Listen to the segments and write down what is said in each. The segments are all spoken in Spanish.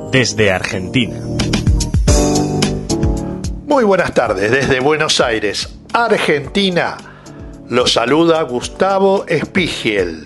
desde Argentina. Muy buenas tardes, desde Buenos Aires, Argentina. Los saluda Gustavo Espigiel.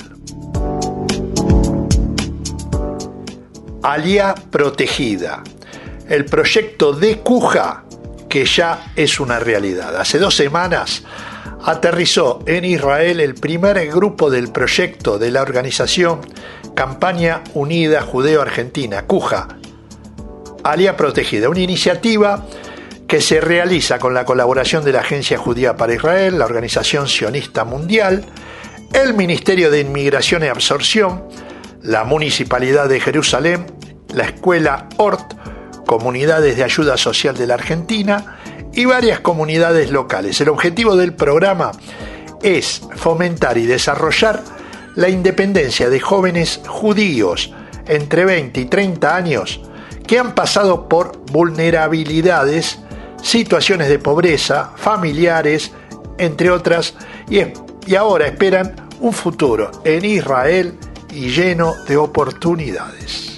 Alia Protegida, el proyecto de Cuja, que ya es una realidad. Hace 2 semanas aterrizó en Israel el primer grupo del proyecto de la organización Campaña Unida Judeo-Argentina, Cuja, Alia Protegida, una iniciativa que se realiza con la colaboración de la Agencia Judía para Israel, la Organización Sionista Mundial, el Ministerio de Inmigración y Absorción, la Municipalidad de Jerusalén, la Escuela Ort, Comunidades de Ayuda Social de la Argentina y varias comunidades locales. El objetivo del programa es fomentar y desarrollar la independencia de jóvenes judíos entre 20 y 30 años que han pasado por vulnerabilidades, situaciones de pobreza, familiares, entre otras, y ahora esperan un futuro en Israel y lleno de oportunidades.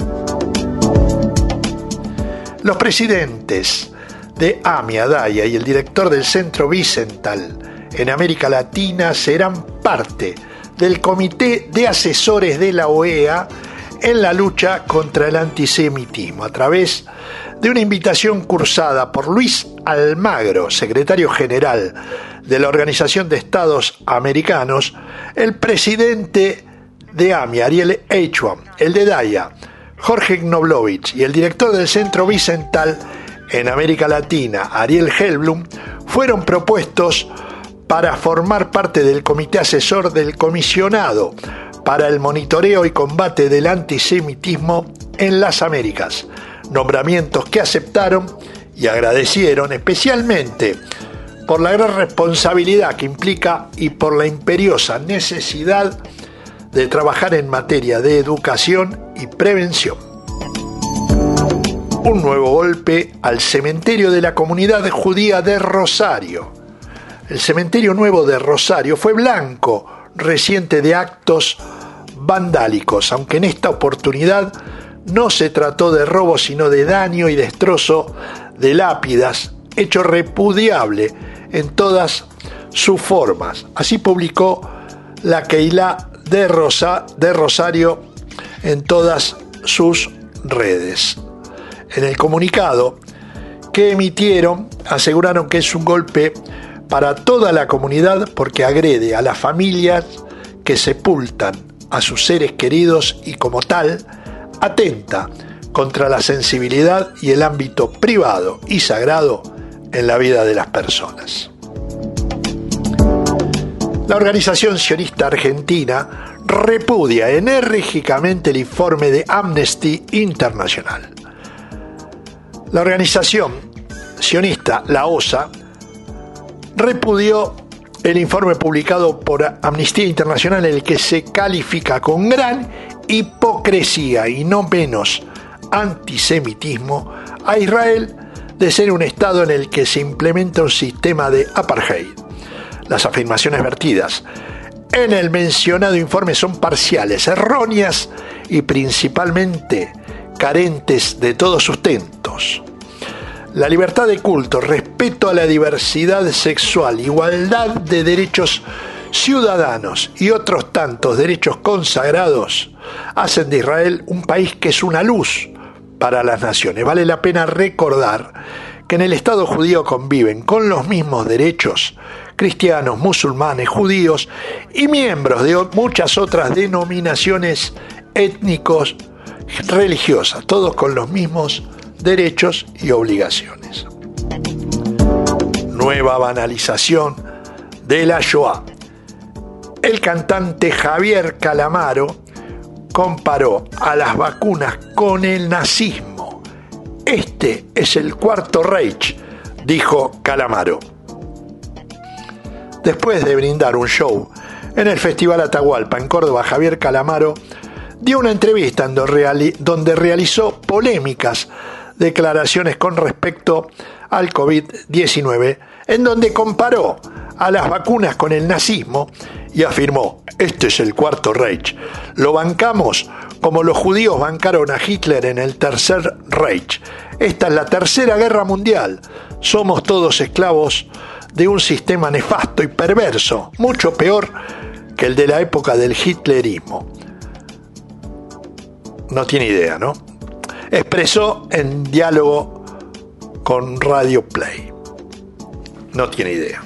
Los presidentes de AMI Adaya y el director del Centro Wiesenthal en América Latina serán parte del Comité de Asesores de la OEA en la lucha contra el antisemitismo, a través de una invitación cursada por Luis Almagro, secretario general de la Organización de Estados Americanos. El presidente de AMI, Ariel Eichhorn, el de DAYA, Jorge Knoblovich, y el director del Centro Wiesenthal en América Latina, Ariel Helblum, fueron propuestos para formar parte del comité asesor del comisionado para el monitoreo y combate del antisemitismo en las Américas, nombramientos que aceptaron y agradecieron especialmente por la gran responsabilidad que implica y por la imperiosa necesidad de trabajar en materia de educación y prevención. Un nuevo golpe al cementerio de la comunidad judía de Rosario. El cementerio nuevo de Rosario fue blanco reciente de actos vandálicos, aunque en esta oportunidad no se trató de robo sino de daño y destrozo de lápidas, hecho repudiable en todas sus formas. Así publicó la Keilah de Rosario en todas sus redes. En el comunicado que emitieron aseguraron que es un golpe para toda la comunidad porque agrede a las familias que sepultan a sus seres queridos y como tal atenta contra la sensibilidad y el ámbito privado y sagrado en la vida de las personas. La Organización Sionista Argentina repudia enérgicamente el informe de Amnesty International. La organización sionista, la OSA, repudió el informe publicado por Amnistía Internacional en el que se califica con gran hipocresía y no menos antisemitismo a Israel de ser un estado en el que se implementa un sistema de apartheid. Las afirmaciones vertidas en el mencionado informe son parciales, erróneas y principalmente carentes de todos sustentos. La libertad de culto, respeto a la diversidad sexual, igualdad de derechos ciudadanos y otros tantos derechos consagrados hacen de Israel un país que es una luz para las naciones. Vale la pena recordar que en el Estado judío conviven con los mismos derechos cristianos, musulmanes, judíos y miembros de muchas otras denominaciones étnicos, religiosas, todos con los mismos derechos y obligaciones. Nueva banalización de la Shoah. El cantante Javier Calamaro comparó a las vacunas con el nazismo. Este es el cuarto Reich, dijo Calamaro. Después de brindar un show en el Festival Atahualpa en Córdoba, Javier Calamaro dio una entrevista donde realizó polémicas declaraciones con respecto al COVID-19, en donde comparó a las vacunas con el nazismo y afirmó: este es el Cuarto Reich, lo bancamos como los judíos bancaron a Hitler en el Tercer Reich. Esta es la Tercera Guerra Mundial, somos todos esclavos de un sistema nefasto y perverso, mucho peor que el de la época del hitlerismo. No tiene idea, ¿no? Expresó en diálogo con Radio Play. No tiene idea.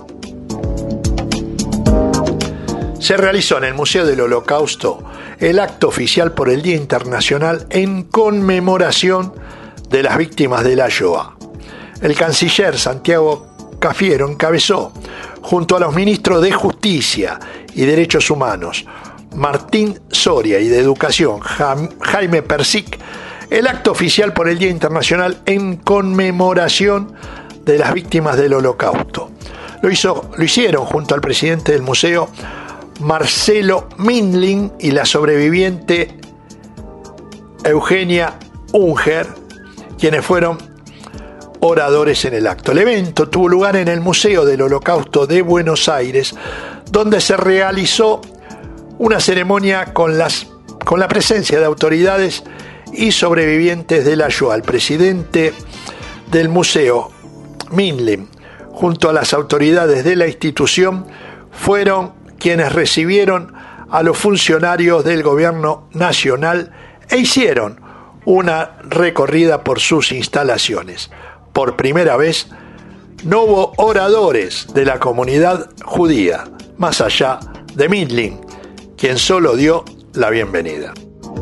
Se realizó en el Museo del Holocausto el acto oficial por el Día Internacional en conmemoración de las víctimas de la Shoah. El canciller Santiago Cafiero encabezó, junto a los ministros de Justicia y Derechos Humanos, Martín Soria, y de Educación, Jaime Persic, el acto oficial por el Día Internacional en conmemoración de las víctimas del Holocausto. Lo hicieron junto al presidente del museo, Marcelo Mindlin, y la sobreviviente Eugenia Unger, quienes fueron oradores en el acto. El evento tuvo lugar en el Museo del Holocausto de Buenos Aires, donde se realizó una ceremonia con la presencia de autoridades y sobrevivientes de la Shoah. El presidente del museo, Mindlin, junto a las autoridades de la institución, fueron quienes recibieron a los funcionarios del gobierno nacional e hicieron una recorrida por sus instalaciones. Por primera vez no hubo oradores de la comunidad judía, más allá de Mindlin, quien solo dio la bienvenida.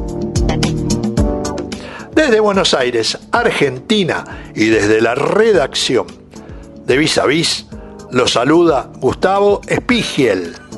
Desde Buenos Aires, Argentina, y desde la redacción de Vis a Vis, los saluda Gustavo Espigiel.